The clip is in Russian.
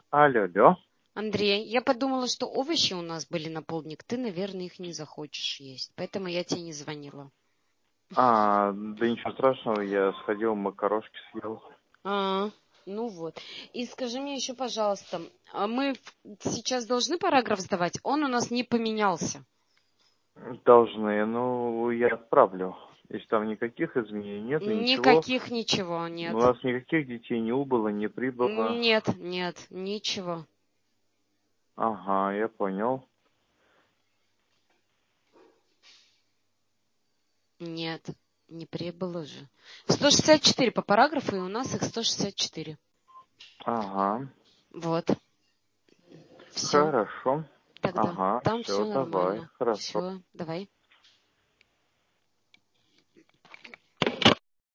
Алло, алло. Андрей, я подумала, что овощи у нас были на полдник. Ты, наверное, их не захочешь есть. Поэтому я тебе не звонила. Да ничего страшного, я сходил, макарошки съел. Ну вот. И скажи мне еще, пожалуйста, мы сейчас должны параграф сдавать? Он у нас не поменялся. Должны, я отправлю. Если там никаких изменений нет, ничего. Никаких ничего нет. У нас никаких детей не убыло, не прибыло. Нет, ничего. Ага, я понял. Нет, не прибыло же. 164 по параграфу, и у нас их 164. Ага. Вот. Все. Хорошо. Тогда Ага, там все, все давай. нормально. Хорошо. Все, давай.